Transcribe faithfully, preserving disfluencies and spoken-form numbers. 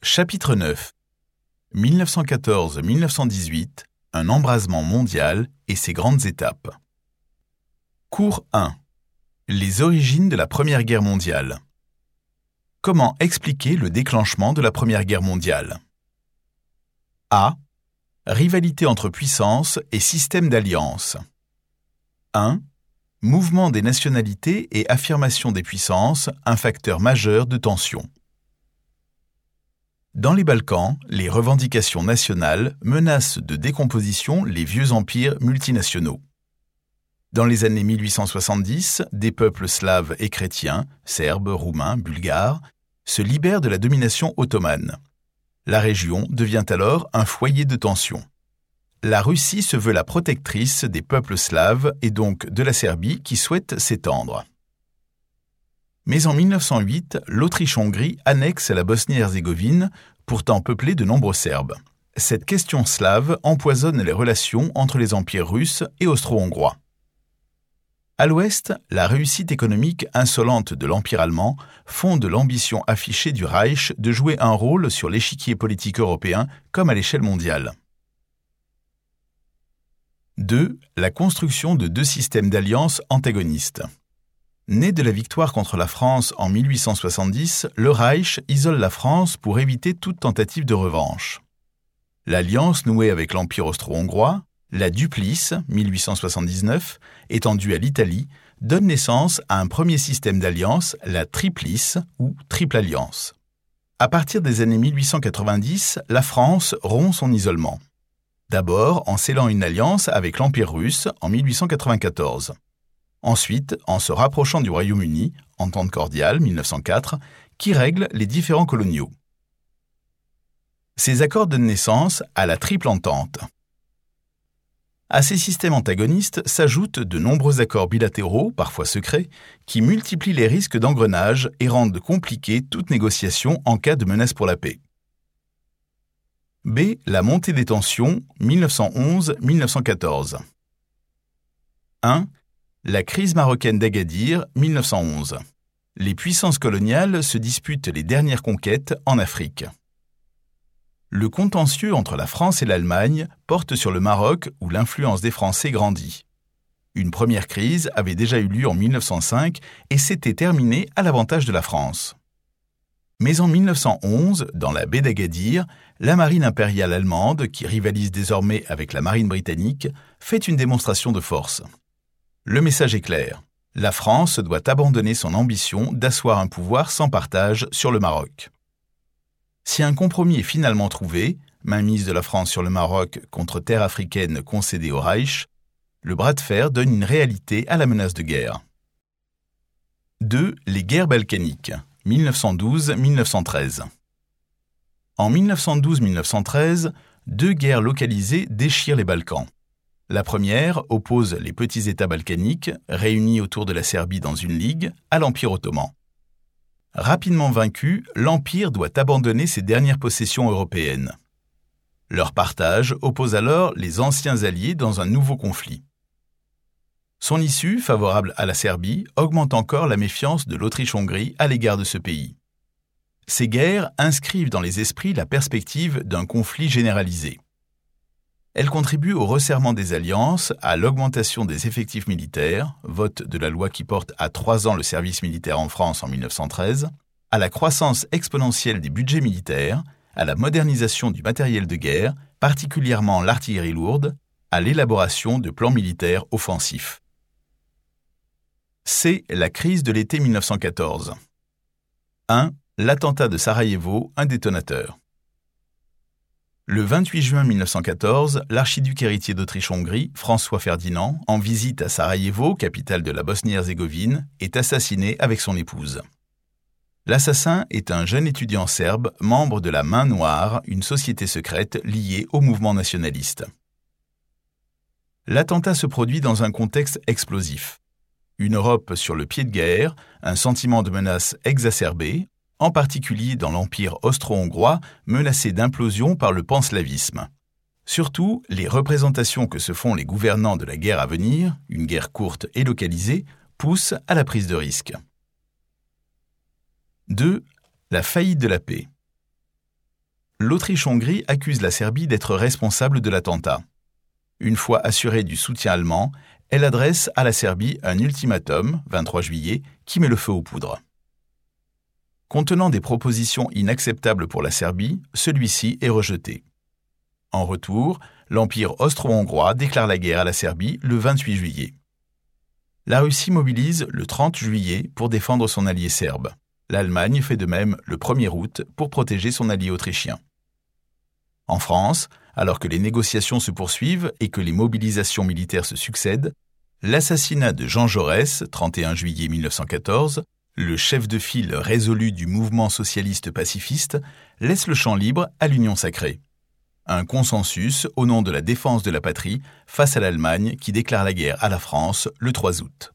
Chapitre neuf. mille neuf cent quatorze à mille neuf cent dix-huit, un embrasement mondial et ses grandes étapes. Cours un. Les origines de la Première Guerre mondiale. Comment expliquer le déclenchement de la Première Guerre mondiale? A. Rivalité entre puissances et système d'alliances. un. Mouvement des nationalités et affirmation des puissances, un facteur majeur de tension. Dans les Balkans, les revendications nationales menacent de décomposition les vieux empires multinationaux. Dans les années mille huit cent soixante-dix, des peuples slaves et chrétiens, serbes, roumains, bulgares, se libèrent de la domination ottomane. La région devient alors un foyer de tension. La Russie se veut la protectrice des peuples slaves et donc de la Serbie qui souhaite s'étendre. Mais en mille neuf cent huit, l'Autriche-Hongrie annexe la Bosnie-Herzégovine, pourtant peuplée de nombreux Serbes. Cette question slave empoisonne les relations entre les empires russes et austro-hongrois. À l'ouest, la réussite économique insolente de l'Empire allemand fonde l'ambition affichée du Reich de jouer un rôle sur l'échiquier politique européen comme à l'échelle mondiale. deux. La construction de deux systèmes d'alliances antagonistes. Né de la victoire contre la France en mille huit cent soixante-dix, le Reich isole la France pour éviter toute tentative de revanche. L'alliance nouée avec l'Empire austro-hongrois, la Duplice, mille huit cent soixante-dix-neuf, étendue à l'Italie, donne naissance à un premier système d'alliance, la Triplice ou Triple Alliance. À partir des années mille huit cent quatre-vingt-dix, la France rompt son isolement. D'abord en scellant une alliance avec l'Empire russe en mille huit cent quatre-vingt-quatorze. Ensuite, en se rapprochant du Royaume-Uni, entente cordiale mille neuf cent quatre, qui règle les différends coloniaux. Ces accords donnent naissance à la Triple Entente. À ces systèmes antagonistes s'ajoutent de nombreux accords bilatéraux, parfois secrets, qui multiplient les risques d'engrenage et rendent compliquée toute négociation en cas de menace pour la paix. B. La montée des tensions, mille neuf cent onze à mille neuf cent quatorze. un. La crise marocaine d'Agadir, mille neuf cent onze. Les puissances coloniales se disputent les dernières conquêtes en Afrique. Le contentieux entre la France et l'Allemagne porte sur le Maroc où l'influence des Français grandit. Une première crise avait déjà eu lieu en mille neuf cent cinq et s'était terminée à l'avantage de la France. Mais en mille neuf cent onze, dans la baie d'Agadir, la marine impériale allemande, qui rivalise désormais avec la marine britannique, fait une démonstration de force. Le message est clair. La France doit abandonner son ambition d'asseoir un pouvoir sans partage sur le Maroc. Si un compromis est finalement trouvé, mainmise de la France sur le Maroc contre terre africaine concédée au Reich, le bras de fer donne une réalité à la menace de guerre. deux. Les guerres balkaniques, mille neuf cent douze à mille neuf cent treize. En mille neuf cent douze à mille neuf cent treize, deux guerres localisées déchirent les Balkans. La première oppose les petits États balkaniques, réunis autour de la Serbie dans une ligue, à l'Empire ottoman. Rapidement vaincu, l'Empire doit abandonner ses dernières possessions européennes. Leur partage oppose alors les anciens alliés dans un nouveau conflit. Son issue, favorable à la Serbie, augmente encore la méfiance de l'Autriche-Hongrie à l'égard de ce pays. Ces guerres inscrivent dans les esprits la perspective d'un conflit généralisé. Elle contribue au resserrement des alliances, à l'augmentation des effectifs militaires, vote de la loi qui porte à trois ans le service militaire en France en mille neuf cent treize, à la croissance exponentielle des budgets militaires, à la modernisation du matériel de guerre, particulièrement l'artillerie lourde, à l'élaboration de plans militaires offensifs. C. La crise de l'été mille neuf cent quatorze. un. L'attentat de Sarajevo, un détonateur. Le vingt-huit juin mille neuf cent quatorze, l'archiduc héritier d'Autriche-Hongrie, François Ferdinand, en visite à Sarajevo, capitale de la Bosnie-Herzégovine, est assassiné avec son épouse. L'assassin est un jeune étudiant serbe, membre de la Main Noire, une société secrète liée au mouvement nationaliste. L'attentat se produit dans un contexte explosif. Une Europe sur le pied de guerre, un sentiment de menace exacerbé, en particulier dans l'Empire austro-hongrois, menacé d'implosion par le panslavisme. Surtout, les représentations que se font les gouvernants de la guerre à venir, une guerre courte et localisée, poussent à la prise de risque. deux. La faillite de la paix. l'Autriche-Hongrie accuse la Serbie d'être responsable de l'attentat. Une fois assurée du soutien allemand, elle adresse à la Serbie un ultimatum, vingt-trois juillet, qui met le feu aux poudres. Contenant des propositions inacceptables pour la Serbie, celui-ci est rejeté. En retour, l'Empire austro-hongrois déclare la guerre à la Serbie le vingt-huit juillet. La Russie mobilise le trente juillet pour défendre son allié serbe. L'Allemagne fait de même le premier août pour protéger son allié autrichien. En France, alors que les négociations se poursuivent et que les mobilisations militaires se succèdent, l'assassinat de Jean Jaurès, trente et un juillet mille neuf cent quatorze, le chef de file résolu du mouvement socialiste pacifiste, laisse le champ libre à l'Union sacrée. Un consensus au nom de la défense de la patrie face à l'Allemagne qui déclare la guerre à la France le trois août.